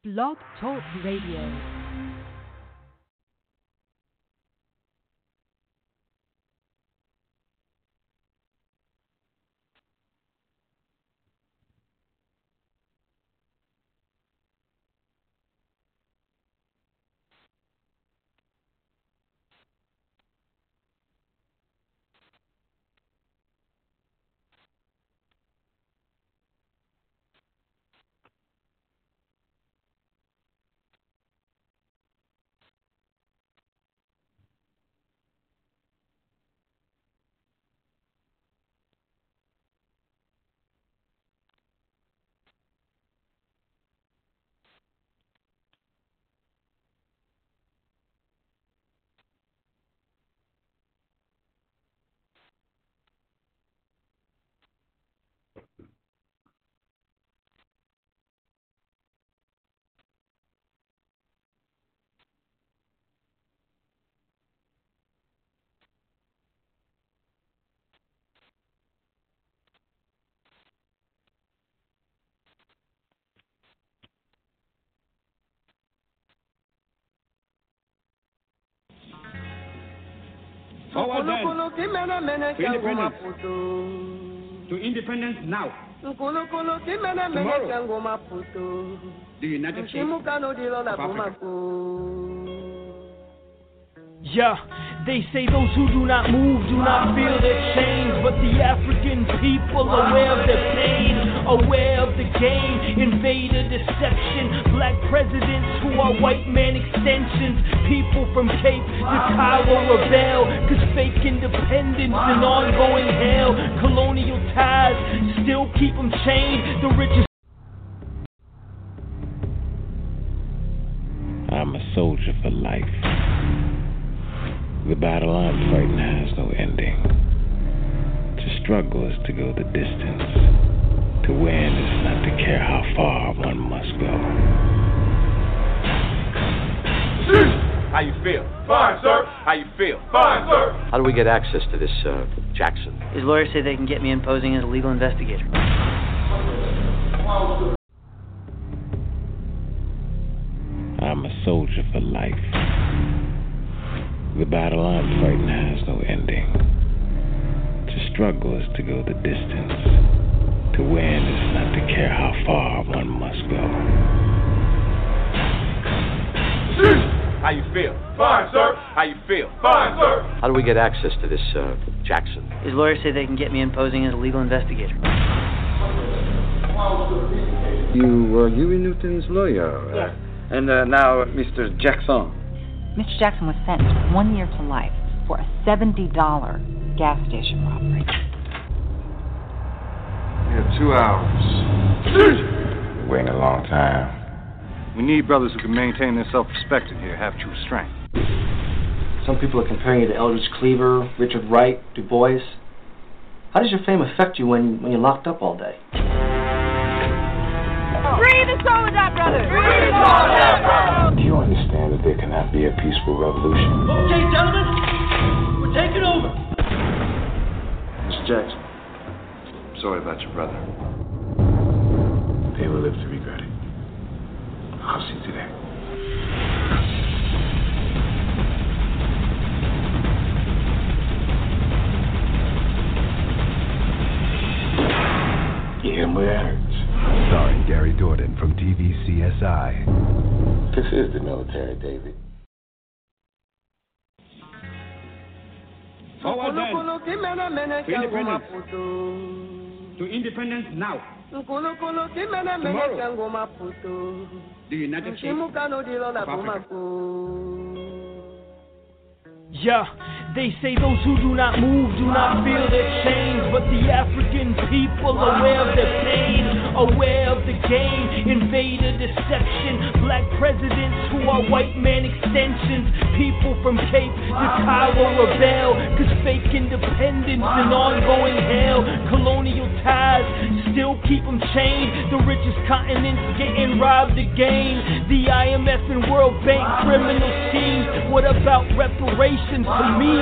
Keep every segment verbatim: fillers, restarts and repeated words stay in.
Blog Talk Radio. Forward then. To independence. To independence now. Tomorrow. The United States of Africa. Yeah, they say those who do not move do not feel their change, but the African people aware of their pain, aware of the game, invader deception, black presidents who are white man extensions, people from Cape to Cairo rebel, cause fake independence and ongoing hell, colonial ties still keep them chained, the richest. I'm a soldier for life. The battle I'm fighting has no ending. To struggle is to go the distance. To win is not to care how far one must go. How you feel? Fine, sir. How you feel? Fine, sir. How do we get access to this, uh, Jackson? His lawyers say they can get me in posing as a legal investigator. I'm a soldier for life. The battle I'm fighting has no ending. To struggle is to go the distance. To win is not to care how far one must go. How you feel? Fine, sir. How you feel? Fine, sir. How do we get access to this, uh, Jackson? His lawyers say they can get me in posing as a legal investigator. You were Huey Newton's lawyer. Yes. Uh, and uh, now Mister Jackson. Mister Jackson was sentenced one year to life for a seventy dollar gas station robbery. We have two hours. Been waiting a long time. We need brothers who can maintain their self-respect in here, have true strength. Some people are comparing you to Eldridge Cleaver, Richard Wright, Du Bois. How does your fame affect you when, when you're locked up all day? Free the Soledad brothers! Free the Soledad brothers! Do you understand that there cannot be a peaceful revolution? Okay, gentlemen, we're taking over. Mister Jackson, I'm sorry about your brother. They will live to regret it. I'll see to that. You hear me? That hurts. Starring Gary Dordan from T V C S I. This is the military, David. Forward then. To independence. To independence now. Tomorrow. The United States of Africa. Yeah, they say those who do not move do not feel their change, but the African people aware of their pain, aware of the game, invader deception, black presidents who are white man extensions, people from Cape to Cairo rebel, cause fake independence and ongoing hell, colonial ties still keep them chained, the richest continents getting robbed again, the I M F and World Bank criminal schemes, what about reparations to me?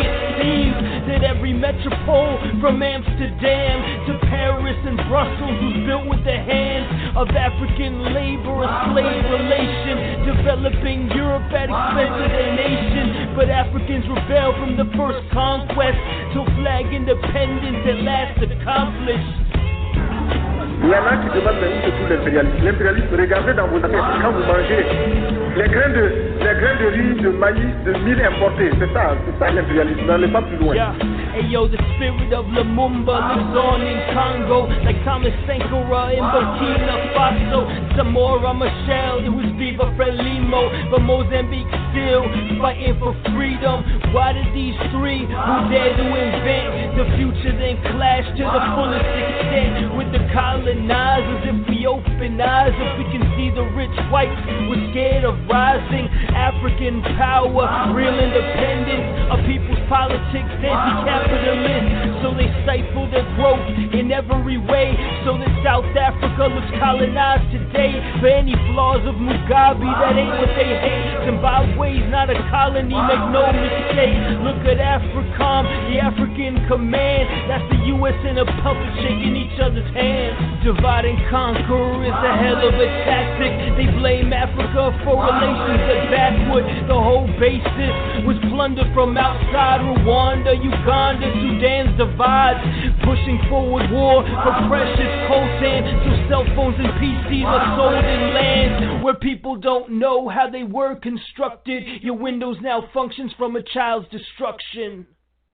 it seems that every metropole from Amsterdam to Paris and Brussels was built with the hands of African labor, a slave relation, developing Europe at expense of their nation. But Africans rebelled from the first conquest till flag independence at last accomplished. Il y en a qui demandent même de tout l'impérialisme. L'impérialisme, regardez dans vos assiettes, quand vous mangez les grains de, les grains de riz, de maïs, de mil importés, c'est ça, c'est ça l'impérialisme, n'allez pas plus loin. Yeah. Hey yo, the spirit of Lumumba lives on in Congo, like Thomas Sankara in Burkina Faso. Samora Machel, it was Viva Frelimo, but Mozambique still fighting for freedom. Why did these three who dare to invent the future then clash to the fullest extent with the colonizers? If we open eyes, if we can see the rich whites, we're scared of rising African power, real independence, a people's politics, anti-capitalist. So they stifle their growth in every way, so that South Africa looks colonized today. For any flaws of Mugabe, that ain't what they hate. Zimbabwe's not a colony, make no mistake. Look at AFRICOM, the African Command. That's the U S and a puppet shaking each other's hands. Divide and conquer is a hell of a tactic. They blame Africa for relations that backward. The whole basis was plundered from outside Rwanda, Uganda, Sudan's divides. Pushing forward war for precious coltan, so cell phones and P Cs are sold in lands where people don't know how they were constructed. Your Windows now functions from a child's destruction.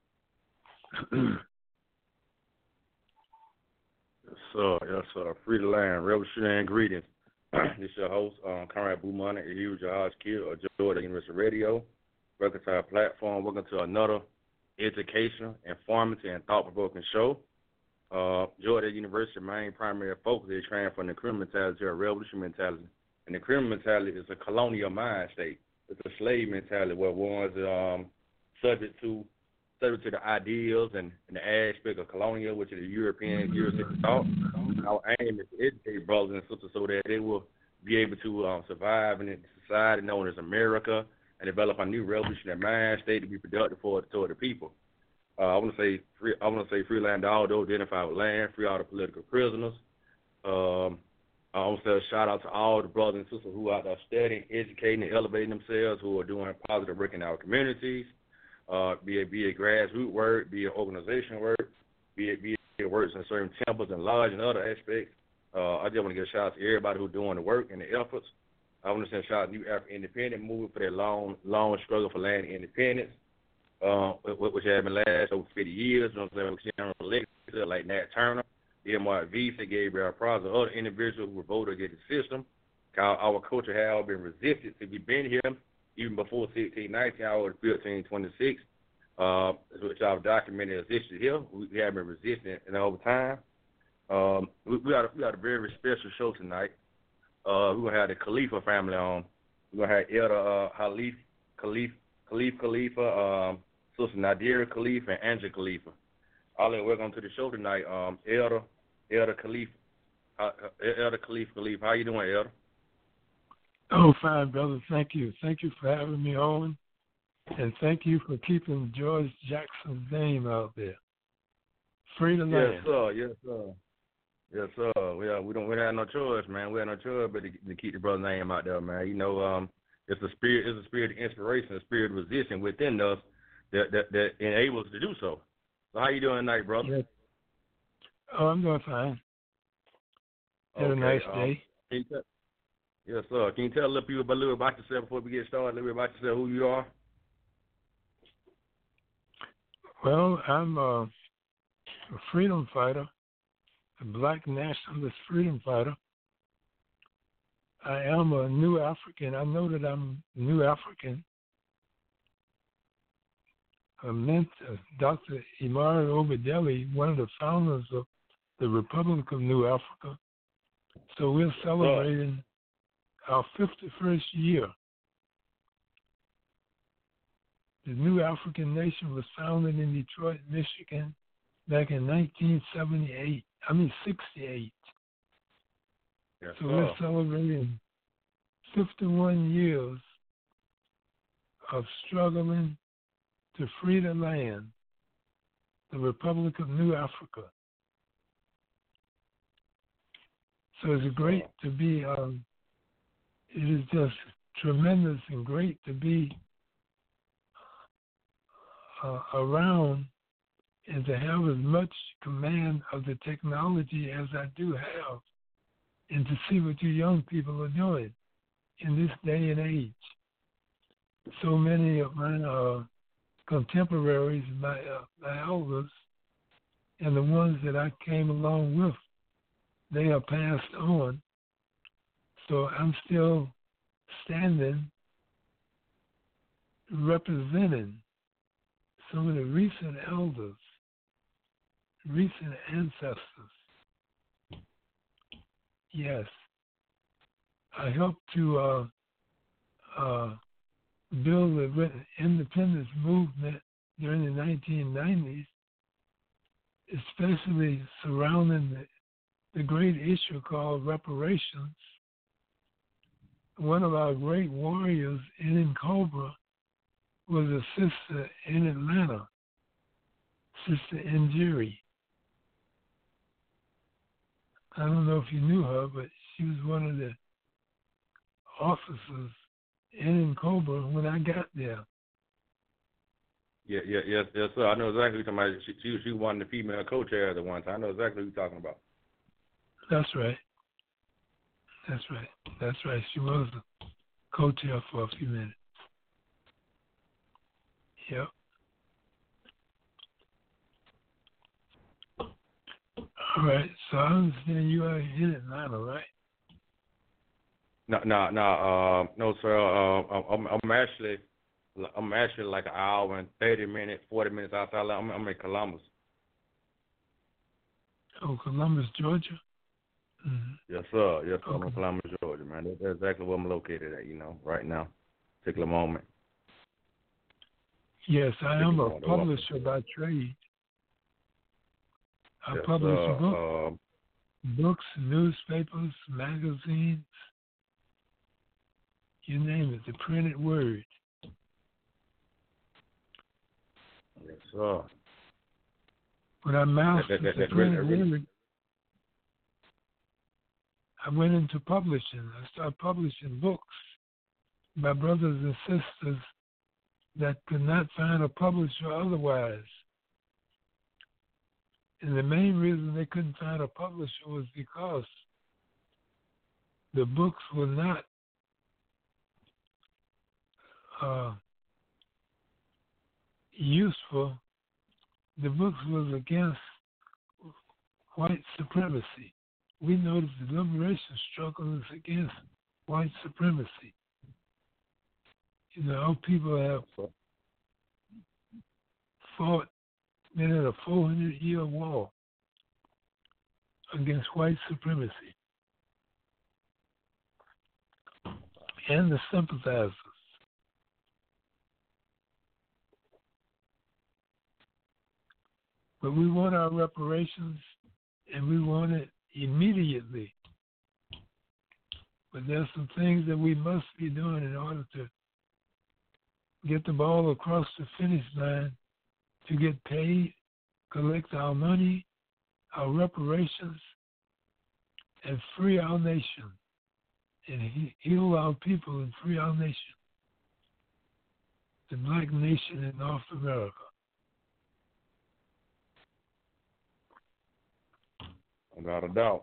Yes, sir. Yes, sir. Free the land. Revolutionary ingredients. This is your host, um, Conrad Bumana, a huge Jahaz Kid of Georgia University Radio. Welcome to our platform. Welcome to another educational, informative, and thought-provoking show. Uh, Georgia University's main primary focus is transferring the criminal mentality to a revolution mentality. And the criminal mentality is a colonial mind state. It's a slave mentality where one's um, subject to subject to the ideals and, and the aspect of colonial, which is the European Eurocentric thought. Our aim is to educate brothers and sisters so that they will be able to um, survive in a society known as America and develop a new revolutionary mind state to be productive for toward the people. Uh, I want to say free. I want to say free land to all those identified with land, free all the political prisoners. Um, I want to say a shout out to all the brothers and sisters who are out there studying, educating, and elevating themselves, who are doing positive work in our communities. Uh, be it be it grassroots work, be it organizational work, be it be it works in certain temples and lodges and other aspects. Uh, I just want to give a shout out to everybody who's doing the work and the efforts. I want to send a shout out to New African Independent Movement for their long, long struggle for land independence, uh, which has been last over fifty years. You know what I'm saying? Legacy like Nat Turner, M R V, Gabriel Prosser, other individuals who were voted against the system. Our, our culture has been resisted since we've been here, even before sixteen nineteen, or fifteen twenty-six, uh, which I've documented as history here. We, we have been resistant and over time. Um, we, we, got a, we got a very special show tonight. Uh, we're going to have the Khalifa family on. We're going to have Elder uh, Khalif, Khalif, Khalif Khalifa, um, Sister Nadira Khalifa, and Angela Khalifa. All of welcome to the show tonight. Um, Elder, Elder Khalif, uh, Elder Khalif Khalifa. How you doing, Elder? Oh, fine, brother. Thank you. Thank you for having me on, and thank you for keeping George Jackson's name out there. Free the land. Yes, sir. Yes, sir. Yes, sir. We uh, we don't we don't have no choice, man. We have no choice but to, to keep the brother's name out there, man. You know, um, it's a spirit, it's a spirit of inspiration, a spirit of resistance within us that that, that enables us to do so. So, how you doing tonight, brother? Yes. Oh, I'm doing fine. Had okay, a nice um, day. Can you tell, yes, sir. Can you tell a little people about, a little about yourself before we get started? A little bit about yourself, who you are? Well, I'm uh, a freedom fighter. A black nationalist freedom fighter. I am a new African. I know that I'm a new African. I met uh, Doctor Imari Obadeli, one of the founders of the Republic of New Africa. So we're celebrating our fifty-first year. The New African Nation was founded in Detroit, Michigan, back in nineteen seventy-eight. I mean, sixty-eight. Yes, so we're celebrating fifty-one years of struggling to free the land, the Republic of New Africa. So it's great to be, um, it is just tremendous and great to be uh, around and to have as much command of the technology as I do have, and to see what you young people are doing in this day and age. So many of my uh, contemporaries, my, uh, my elders, and the ones that I came along with, they are passed on. So I'm still standing, representing some of the recent elders, recent ancestors. Yes. I helped to uh, uh, build the independence movement during the nineteen nineties, especially surrounding the, the great issue called reparations. One of our great warriors, Ellen Cobra, was a sister in Atlanta, Sister Njeri. I don't know if you knew her, but she was one of the officers in Cobra when I got there. Yeah, yeah, yes, yes, sir. I know exactly what you're talking about. She, she, she won the female co-chair at one time. I know exactly what you're talking about. That's right. That's right. That's right. She was the co-chair for a few minutes. Yep. All right. So I understand you are in Atlanta, right? No, no, no, uh, no, sir. Uh, I'm, I'm actually, I'm actually like an hour and thirty minutes, forty minutes outside. I'm, I'm in Columbus. Oh, Columbus, Georgia. Mm-hmm. Yes, sir. Yes, sir. Okay. I'm in Columbus, Georgia, man. That's, that's exactly where I'm located at. You know, right now, particular moment. Yes, I am a publisher by trade. I yes, publish uh, books, uh, books, newspapers, magazines. You name it, the printed word. Yes, sir. When I mastered that, that, that, the printed really, really. word, I went into publishing. I started publishing books by brothers and sisters that could not find a publisher otherwise. And the main reason they couldn't find a publisher was because the books were not uh, useful. The books was against white supremacy. We know that the liberation struggle is against white supremacy. You know, our people have fought, been in a four hundred year war against white supremacy. And the sympathizers. But we want our reparations, and we want it immediately. But there's some things that we must be doing in order to get the ball across the finish line, to get paid, collect our money, our reparations, and free our nation, and he- heal our people and free our nation, the black nation in North America. Without a doubt.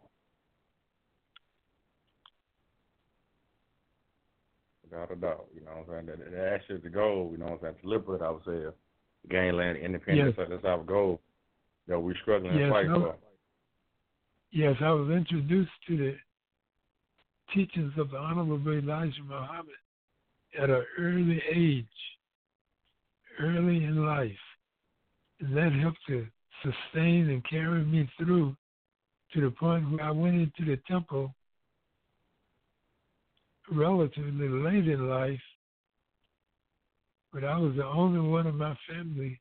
Without a doubt. You know what I'm saying? That, that actually is the goal, you know what I'm saying? To liberate ourselves, gain land independence. Yes. So that's our goal that we're struggling yes, to fight I, for. Yes, I was introduced to the teachings of the Honorable Elijah Muhammad at an early age, early in life. And that helped to sustain and carry me through to the point where I went into the temple relatively late in life, but I was the only one in my family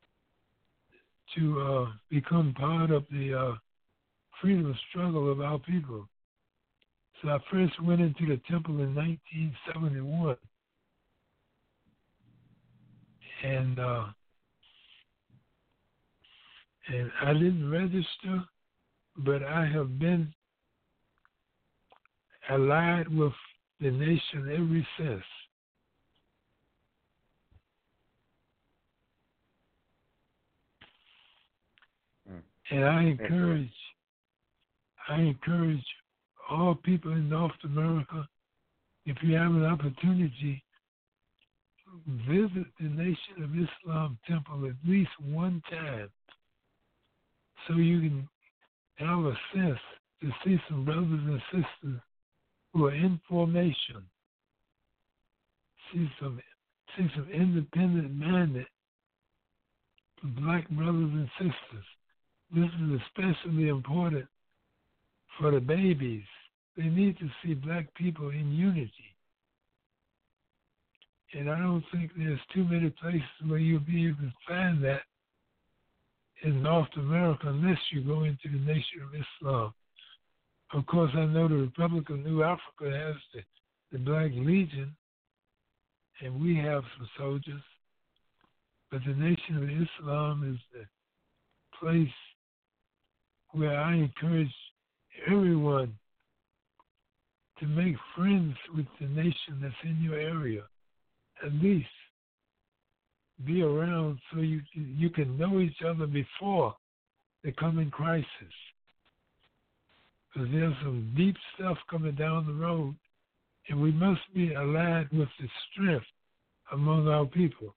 to uh, become part of the uh, freedom struggle of our people. So I first went into the temple in nineteen seventy-one, and uh, And I didn't register, but I have been allied with the nation ever since. And I encourage, I encourage all people in North America, if you have an opportunity, visit the Nation of Islam temple at least one time, so you can have a sense to see some brothers and sisters who are in formation, see some, see some independent-minded black brothers and sisters. This is especially important for the babies. They need to see black people in unity. And I don't think there's too many places where you'll be able to find that in North America unless you go into the Nation of Islam. Of course, I know the Republic of New Africa has the, the Black Legion, and we have some soldiers. But the Nation of Islam is the place where I encourage everyone to make friends with the nation that's in your area. At least be around so you can, you can know each other before the coming crisis. Because there's some deep stuff coming down the road, and we must be allied with the strength among our people.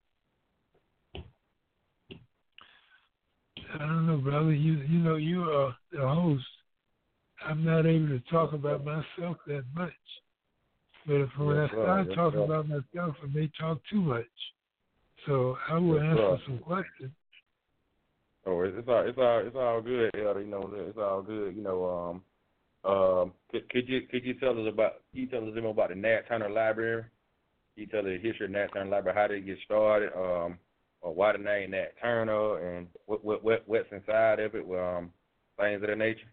I don't know, brother. You you know, you are the host. I'm not able to talk about myself that much. But if when yes, I start yes, talking yes. about myself, I may talk too much. So I will yes, answer sir. some questions. Oh, it's all it's all it's all good, Elder. You know, it's all good. You know, um, um, could, could you could you tell us about can you tell us more about the Nat Turner Library? Can you tell us the history of Nat Turner Library? How did it get started? Um, or why the name Nat Turner, and what what, what what's inside of it? Um, things of that nature.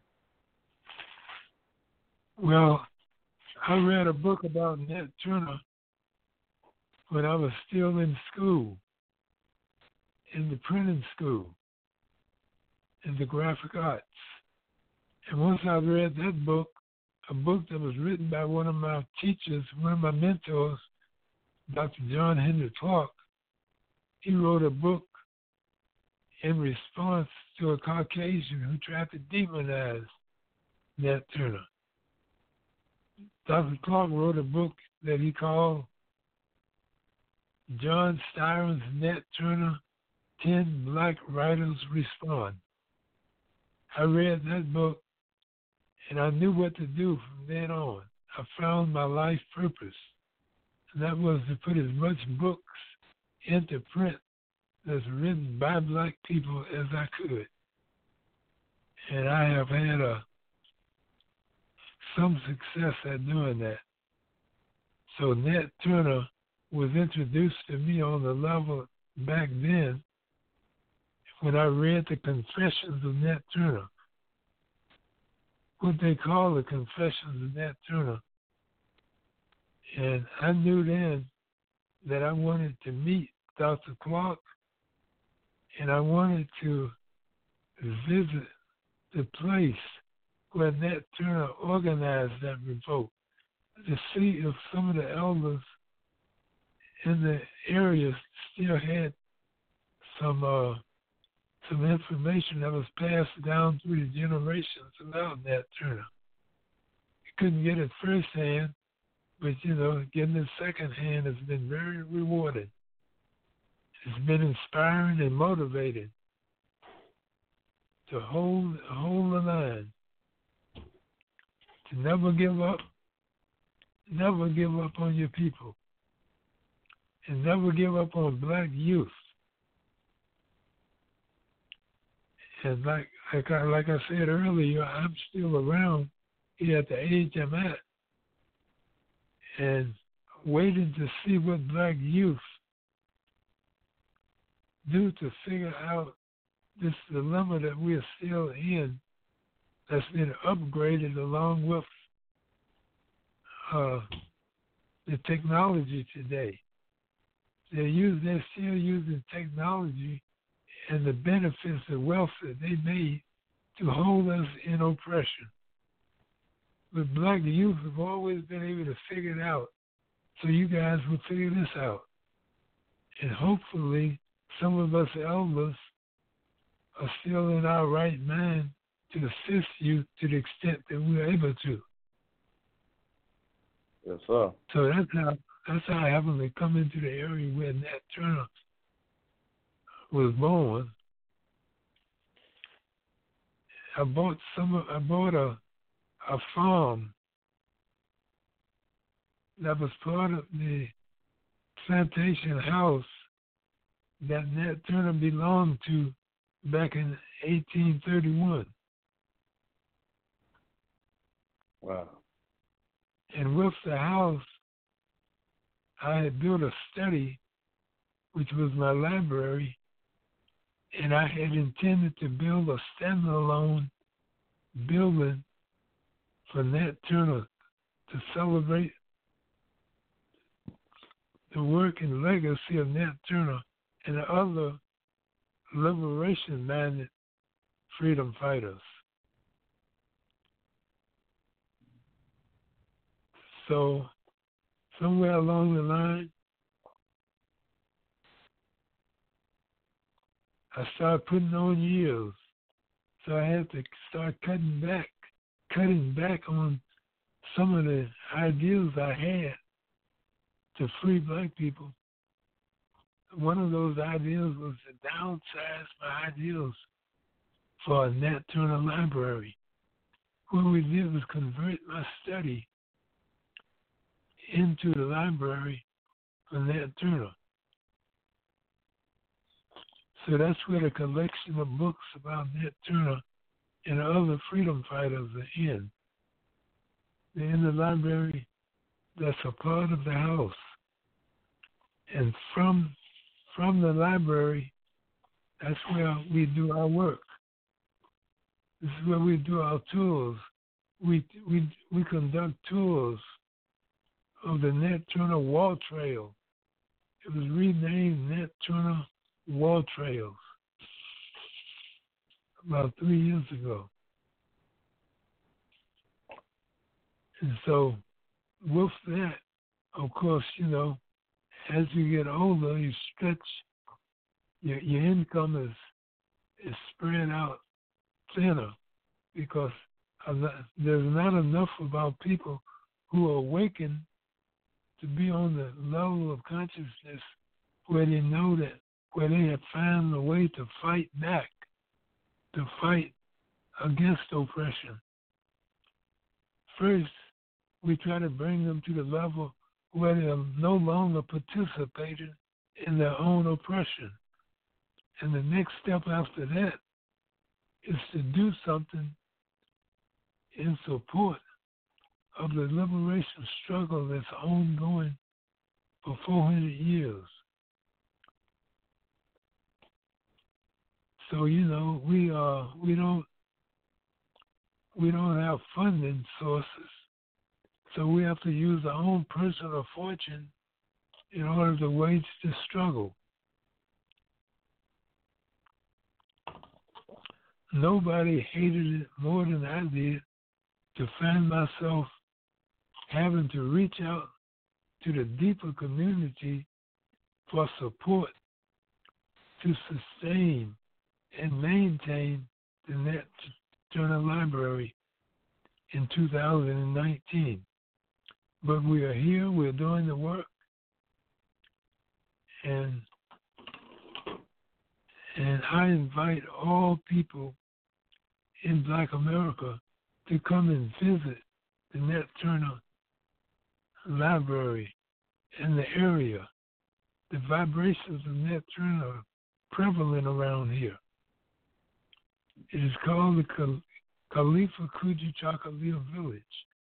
Well, I read a book about Nat Turner when I was still in school, in the printing school, in the graphic arts. And once I read that book, a book that was written by one of my teachers, one of my mentors, Doctor John Henry Clark, he wrote a book in response to a Caucasian who tried to demonize Nat Turner. Doctor Clark wrote a book that he called John Styron's Nat Turner, Ten Black Writers Respond. I read that book, and I knew what to do from then on. I found my life purpose, and that was to put as much books into print that's written by black people as I could. And I have had a some success at doing that. So Nat Turner was introduced to me on the level back then when I read the Confessions of Nat Turner, what they call the Confessions of Nat Turner. And I knew then that I wanted to meet Doctor Clark, and I wanted to visit the place where Nat Turner organized that revolt, to see if some of the elders in the area still had some uh, some information that was passed down through the generations about Nat Turner. You couldn't get it firsthand, but, you know, getting it secondhand has been very rewarding. It's been inspiring and motivating to hold, hold the line, to never give up, never give up on your people, and never give up on black youth. And like like I, like I said earlier, I'm still around here at the age I'm at, and waiting to see what black youth do to figure out this dilemma that we're still in, that's been upgraded along with uh, the technology today. They're, use, they're still using technology and the benefits, the wealth that they made to hold us in oppression. But black youth have always been able to figure it out. So you guys will figure this out. And hopefully some of us elders are still in our right mind to assist you to the extent that we're able to. Yes, sir. So that's how that's how I happened to come into the area where Nat Turner was born. I bought some. I bought a a farm that was part of the plantation house that Nat Turner belonged to back in eighteen thirty-one. Wow. And with the house, I had built a study, which was my library, and I had intended to build a standalone building for Nat Turner to celebrate the work and legacy of Nat Turner and the other liberation-minded freedom fighters. So somewhere along the line, I started putting on years. So I had to start cutting back, cutting back on some of the ideals I had to free black people. One of those ideals was to downsize my ideals for a Nat Turner library. What we did was convert my study into the library for Nat Turner. So that's where the collection of books about Nat Turner and other freedom fighters are in. They're in the library that's a part of the house. And from from the library, that's where we do our work. This is where we do our tours. We we we conduct tours of the Nat Turner Wall Trail. It was renamed Nat Turner Wall Trails about three years ago. And so with that, of course, you know, as you get older, you stretch, your, your income is, is spread out thinner because there's not enough about people who are awakened to be on the level of consciousness where they know that, where they have found a way to fight back, to fight against oppression. First, we try to bring them to the level where they are no longer participating in their own oppression. And the next step after that is to do something in support of the liberation struggle that's ongoing for four hundred years. So, you know, we uh we don't we don't have funding sources. So we have to use our own personal fortune in order to wage the struggle. Nobody hated it more than I did to find myself having to reach out to the deeper community for support to sustain and maintain the Nat Turner Library in two thousand nineteen. But we are here, we're doing the work, and and I invite all people in Black America to come and visit the Nat Turner Library in the area. The vibrations of Nat Turner are prevalent around here. It is called the Khal- Khalifa Kujichagulia Village.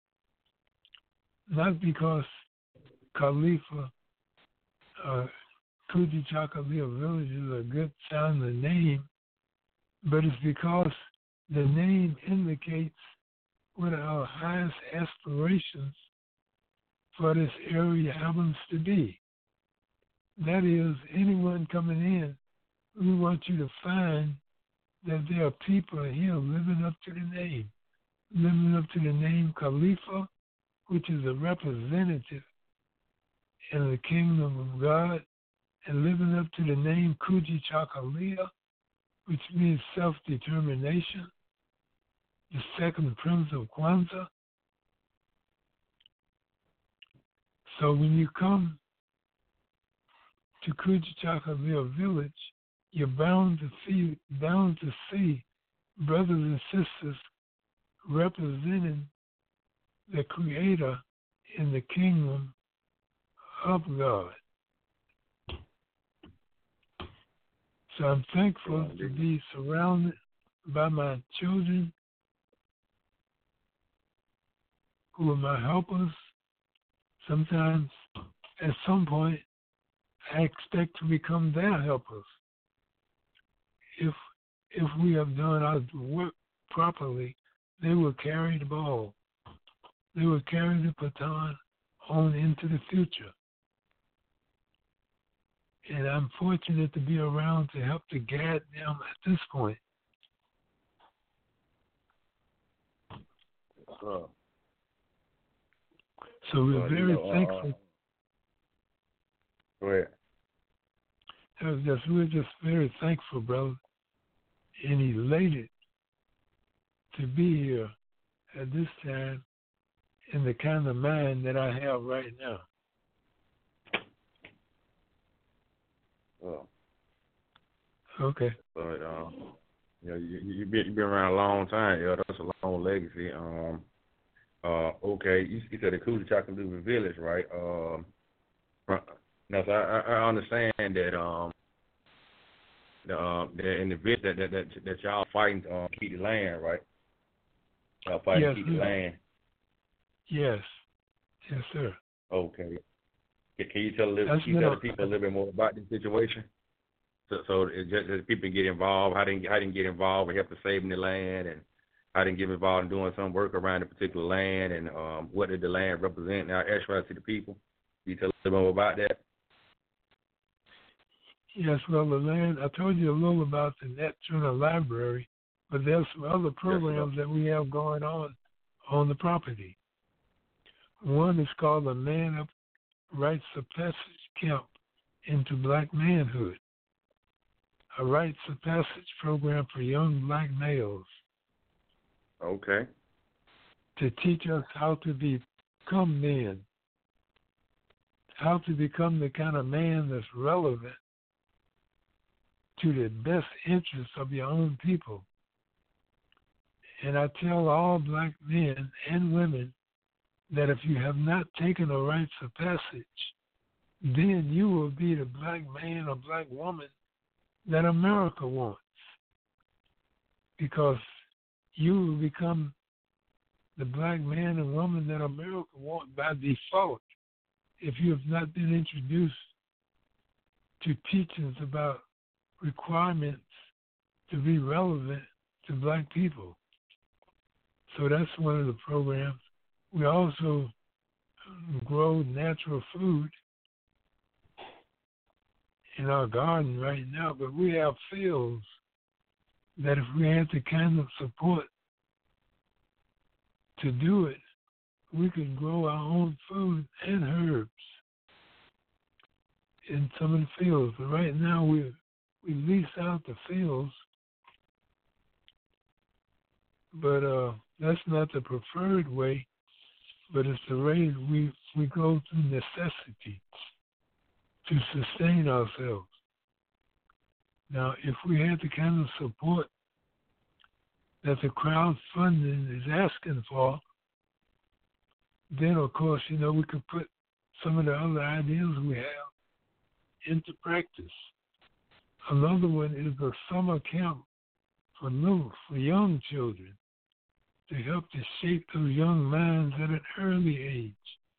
Not because Khalifa uh, Kujichagulia Village is a good sounding name, but it's because the name indicates what our highest aspirations for this area happens to be. That is, anyone coming in we want you to find that there are people here living up to the name, living up to the name Khalifa, which is a representative in the kingdom of God, and living up to the name Kujichagulia, which means self-determination, the second prince of Kwanzaa. So when you come to Kujichagulia village, you're bound to see, bound to see brothers and sisters representing the Creator in the kingdom of God. So I'm thankful to be surrounded by my children who are my helpers. Sometimes, at some point, I expect to become their helpers. If if we have done our work properly, they will carry the ball. They will carry the baton on into the future. And I'm fortunate to be around to help to guide them at this point. Uh, so we're uh, very you know, thankful. Uh, go ahead. Just, we're just very thankful, brother, and elated to be here at this time in the kind of mind that I have right now. Oh. Okay. But um, you know, you you been you been around a long time. Yeah, that's a long legacy. Um, uh, okay, you, you said the Kujichagulia village, right? Um, now, so I, I understand that um, the um, that in the village that that that, that y'all fighting to um, keep the land, right? Y'all fighting yes, to keep the land. Yes. Yes, sir. Okay. Can you tell, can you tell the people a little bit more about this situation? So, so it just that people get involved. How didn't how didn't get involved and help to saving the land, and how didn't get involved in doing some work around the particular land, and um, what did the land represent? Now, actually, to the people. Can you tell a little more about that? Yes, well, the land. I told you a little about the Nat Turner Library, but there's some other programs yes, that we have going on on the property. One is called the Man Up Rites of Passage Camp into Black Manhood, a rites of passage program for young black males. Okay. To teach us how to become men, how to become the kind of man that's relevant to the best interests of your own people. And I tell all black men and women that if you have not taken a rites of passage, then you will be the black man or black woman that America wants. Because you will become the black man and woman that America wants by default if you have not been introduced to teachings about requirements to be relevant to black people. So that's one of the programs. We also grow natural food in our garden right now, but we have fields that if we had the kind of support to do it, we could grow our own food and herbs in some of the fields. But right now we we lease out the fields, but uh, that's not the preferred way. But it's the way we we go through necessity to sustain ourselves. Now, if we had the kind of support that the crowdfunding is asking for, then, of course, you know, we could put some of the other ideas we have into practice. Another one is a summer camp for new, for young children, to help to shape those young minds at an early age.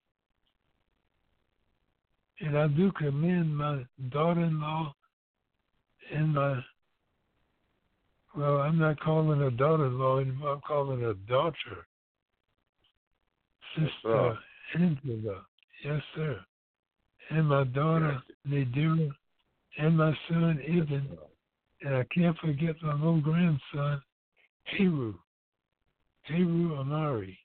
And I do commend my daughter-in-law and my, well, I'm not calling her daughter-in-law anymore, I'm calling her daughter, Sister Angela. Yes, sir. And my daughter, Nadira, and my son, Ibn, And I can't forget my little grandson, Heru, Heru Amari.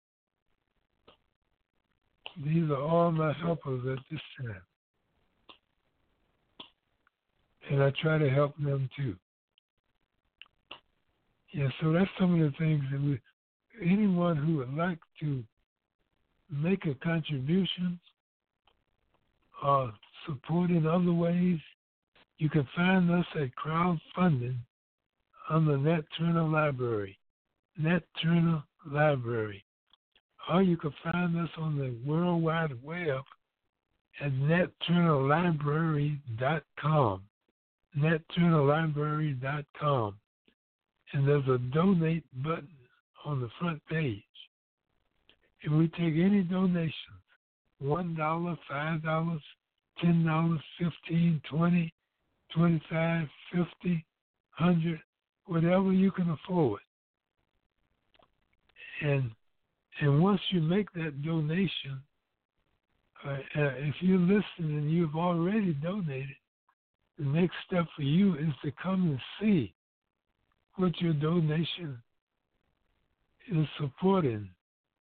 These are all my helpers at this time. And I try to help them too. Yeah, so that's some of the things that we, anyone who would like to make a contribution or support in other ways, you can find us at crowdfunding on the Nat Turner Library, Nat Turner Library. Or you can find us on the World Wide Web at nat turner library dot com, nat turner library dot com. And there's a donate button on the front page. And we take any donations, one dollar, five dollars, ten dollars, fifteen dollars, twenty dollars, twenty-five dollars, fifty dollars, one hundred dollars, whatever you can afford. And and once you make that donation, uh, uh, if you're listening and you've already donated, the next step for you is to come and see what your donation is supporting.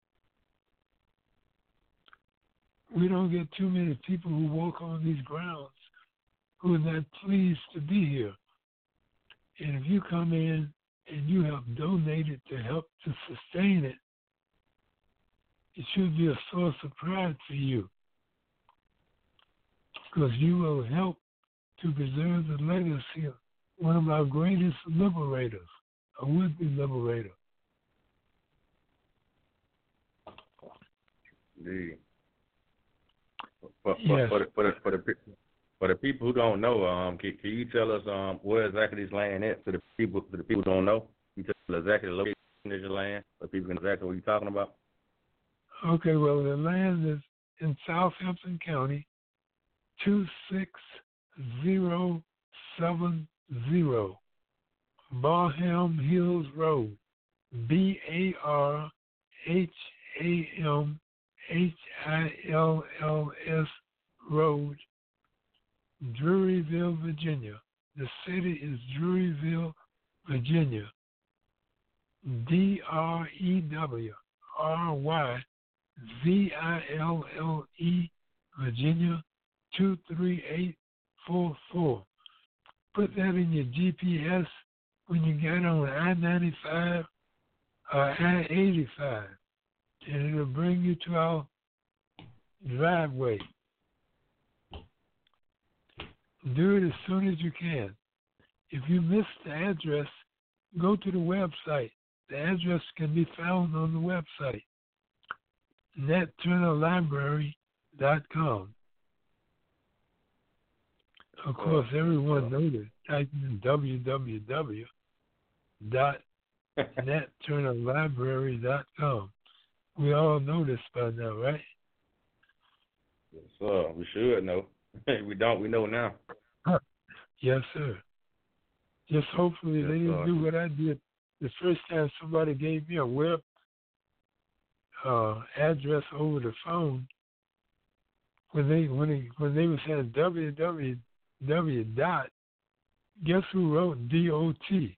We don't get too many people who walk on these grounds who are not pleased to be here. And if you come in and you have donated to help to sustain it, it should be a source of pride for you, because you will help to preserve the legacy of one of our greatest liberators, a would-be liberator. The, for, yes. for, for, the, for, the, for, the, for the people who don't know, um, can, can you tell us um, where exactly this land is? For the people, for the people who don't know, can you tell us exactly the location of your land, so people can exactly what you're talking about? Okay, well, the land is in Southampton County, two six zero seven zero, Barham Hills Road, B A R H A M H I L L S Road, Druryville, Virginia. The city is Druryville, Virginia. D R E W R Y V I L L E, Virginia, two three eight four four. Put that in your G P S when you get on I ninety-five or I eighty-five, and it'll bring you to our driveway. Do it as soon as you can. If you miss the address, go to the website. The address can be found on the website, nat turner library dot com. Of course, everyone knows it. Type in w w w dot nat turner library dot com. We all know this by now, right? Yes, sir. We should know. We don't. We know now. Yes, sir. Just hopefully yes, they didn't sir. do what I did the first time somebody gave me a web uh, address over the phone. When they when they when they were saying w w w dot, guess who wrote D O T?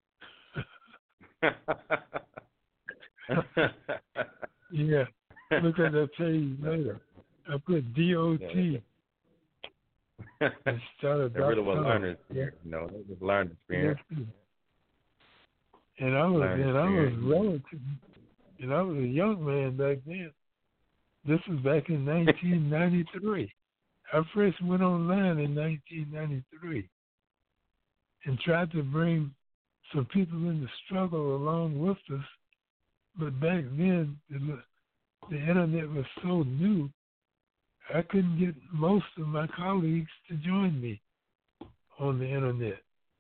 Yeah, look at that page later. I put D O T. And started they really was learning, yeah. You know, they just learned experience. Yeah. And I was learned and I was relative, and I was a young man back then. This was back in nineteen ninety-three. I first went online in nineteen ninety-three and tried to bring some people in the struggle along with us. But back then, the, the internet was so new, I couldn't get most of my colleagues to join me on the internet.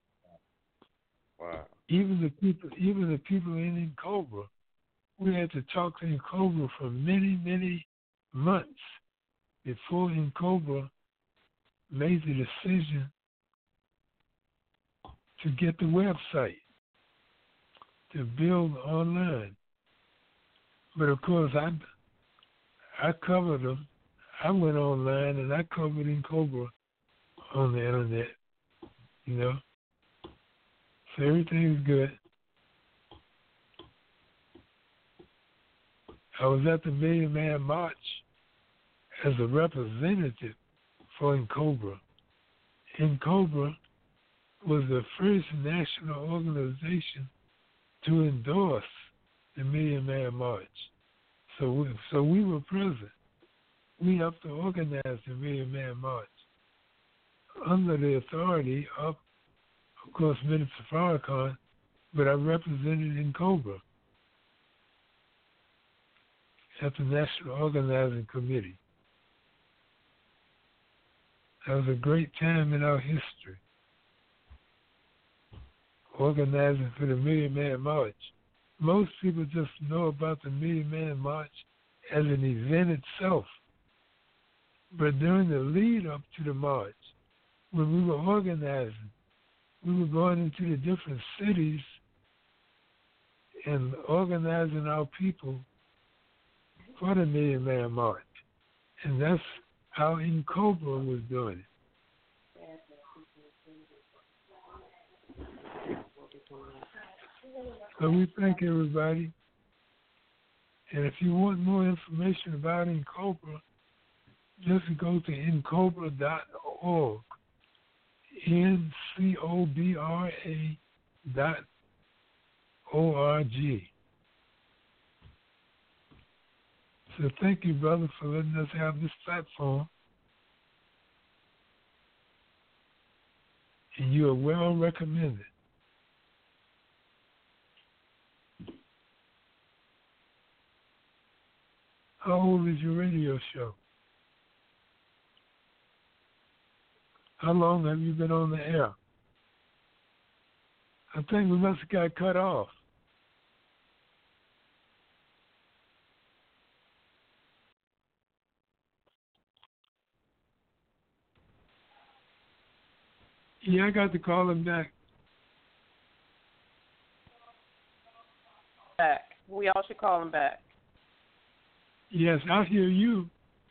Wow. Even the people, even the people in Cobra, we had to talk to Cobra for many, many months before Cobra made the decision to get the website to build online. But of course, I I covered them. I went online and I covered in Cobra on the internet, you know. So everything's good. I was at the Million Man March as a representative for N'COBRA. N'COBRA was the first national organization to endorse the Million Man March. So we, so we were present. We helped to organize the Million Man March under the authority of, of course, Minister Farrakhan, but I represented N'COBRA at the National Organizing Committee. That was a great time in our history, organizing for the Million Man March. Most people just know about the Million Man March as an event itself. But during the lead up to the march, when we were organizing, we were going into the different cities and organizing our people for the Million Man March. And that's how N'COBRA was doing it. So we thank everybody. And if you want more information about N'COBRA, just go to N cobra dot org. N C O B R A dot O R G. So thank you, brother, for letting us have this platform. And you are well recommended. How old is your radio show? How long have you been on the air? I think we must have got cut off. Yeah, I got to call him back. Back. We all should call him back. Yes, I hear you.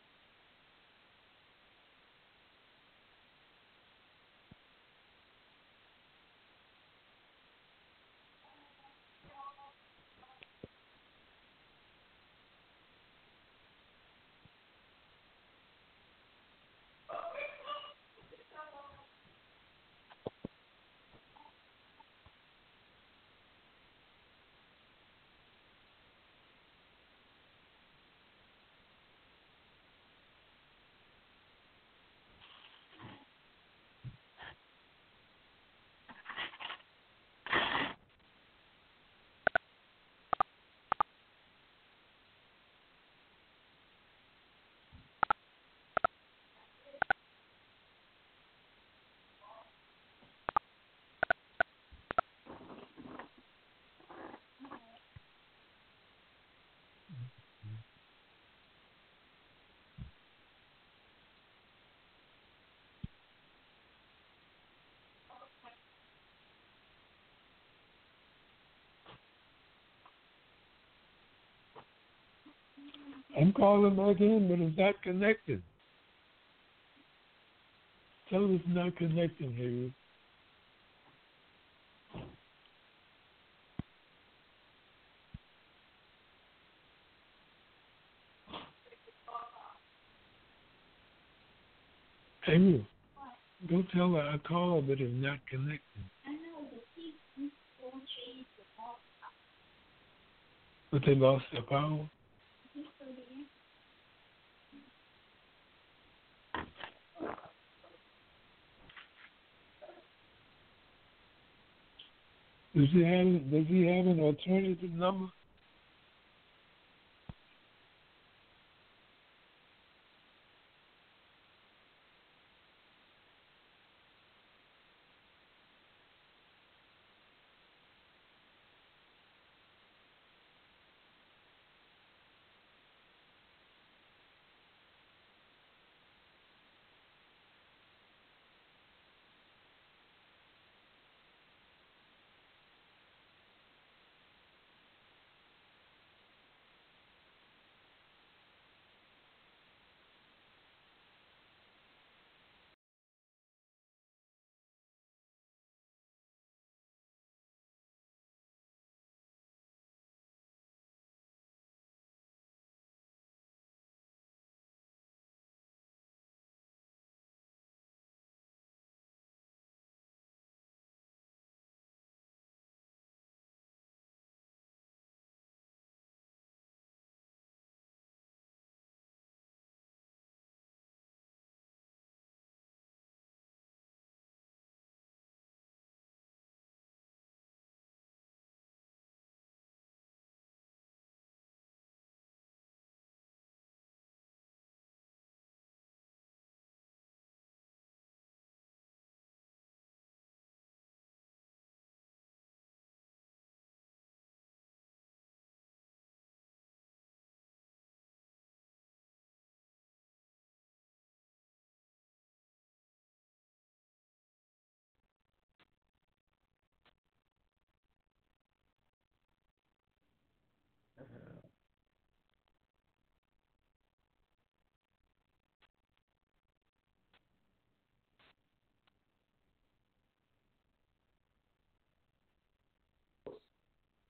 I'm calling back in, but it's not connected. Tell us it's not connecting here. Hey, go tell her I called, but it's not connected. But they lost their power? Does he have Does he have an alternative number?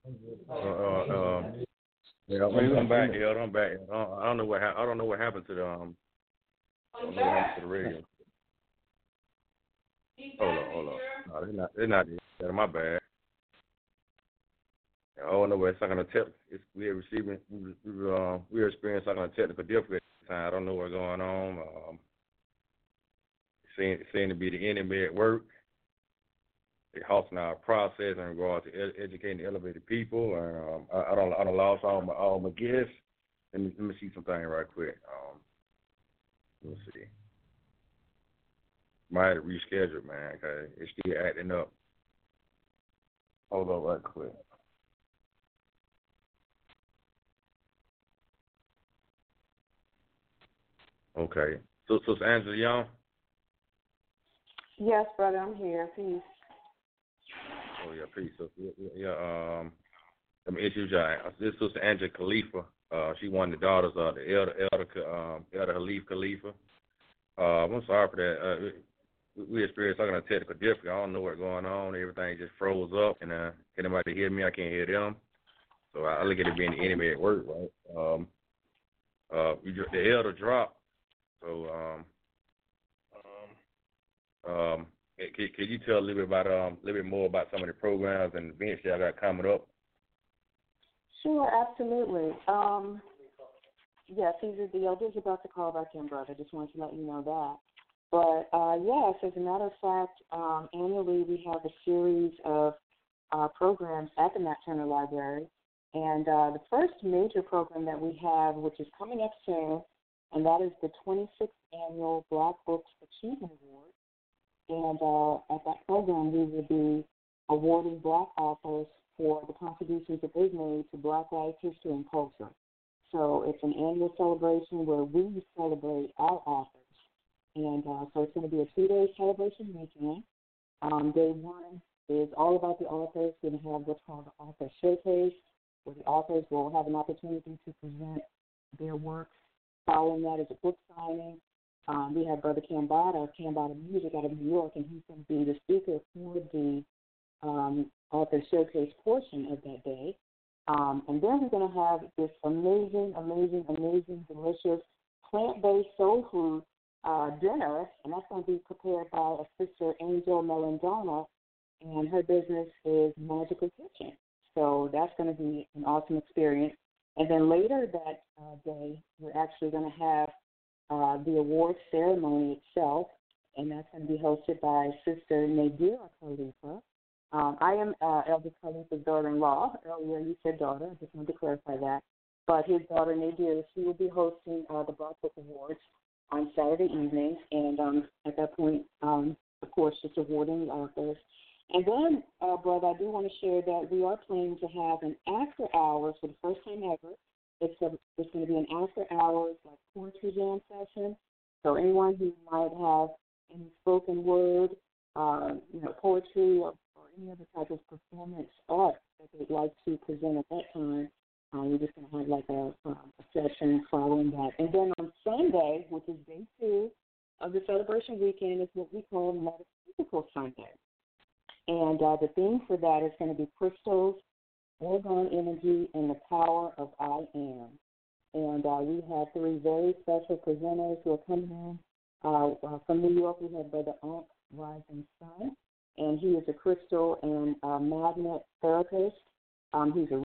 Uh, uh, um, yeah, I'm, I'm back. Yeah, I'm back. I don't, I don't know what ha- I don't know what happened to the um. I don't know what happened to the radio. Hold on, hold on. No, they're not. They're not. They're my bad. I don't know. It's not gonna tell. It's we are receiving. We we uh, we are experiencing some kind of technical difficulty at the time. I don't know what's going on. Um, seem seem to be the enemy at work. They're halting our process in regard to ed- educating the elevated people. And um, I, I don't I don't lost all my all my guests. Let me let me see something right quick. Um, let's see. Might have to reschedule, man, because it's still acting up. Hold on right quick. Okay. So, so it's Angela Young? Yes, brother, I'm here. Peace. Oh, yeah, peace. So, yeah, yeah, um, let me introduce you. This is Sister Angela Khalifa. Uh, she one of the daughters of the elder, elder, um, elder Halif Khalifa. Uh, I'm sorry for that. Uh, we, we experienced some kind of technical difficulty. I don't know what's going on. Everything just froze up, and uh, can anybody hear me? I can't hear them. So I look at it being the enemy at work, right? Um, uh, we just, the elder dropped. So, um, um, um, can, can you tell a little bit about um, a little bit more about some of the programs and events y'all got coming up? Sure, absolutely. Um, yes, he's the elder's about to call back in, brother. Just wanted to let you know that. But uh, yes, as a matter of fact, um, annually we have a series of uh, programs at the Nat Turner Library, and uh, the first major program that we have, which is coming up soon, and that is the twenty-sixth Annual Black Books Achievement Award. And uh, at that program, we will be awarding Black authors for the contributions that they've made to Black life, history, and culture. So it's an annual celebration where we celebrate our authors. And uh, so it's going to be a two-day celebration weekend. Um, day one is all about the authors. We're going to have what's called the Author Showcase, where the authors will have an opportunity to present their works. Following that is a book signing. Um, we have Brother Cambada, Cambada Music out of New York, and he's going to be the speaker for the um, Author Showcase portion of that day. Um, and then we're going to have this amazing, amazing, amazing, delicious plant-based soul food uh, dinner, and that's going to be prepared by a sister, Angel Melendona, and her business is Magical Kitchen. So that's going to be an awesome experience. And then later that uh, day, we're actually going to have uh, the award ceremony itself, and that's going to be hosted by Sister Nadira Khalifa. Um, I am uh, Elder Khalifa's daughter-in-law. Earlier you said daughter. I just wanted to clarify that. But his daughter Nadira, she will be hosting uh, the Black Book Awards on Saturday evenings, and um, at that point, um, of course, just awarding the authors. And then, uh, brother, I do want to share that we are planning to have an after hours for the first time ever. It's, a, it's going to be an after hours like poetry jam session. So anyone who might have any spoken word, uh, you know, poetry or, or any other type of performance art that they'd like to present at that time, uh, we're just going to have like a, uh, a session following that. And then on Sunday, which is day two of the celebration weekend, is what we call Metaphysical Sunday. And uh, the theme for that is going to be crystals, orgone energy, and the power of I am. And uh, we have three very special presenters who are coming in. Uh, uh, from New York, we have Brother Ankh Rising Sun, and he is a crystal and uh, magnet therapist. Um, he's a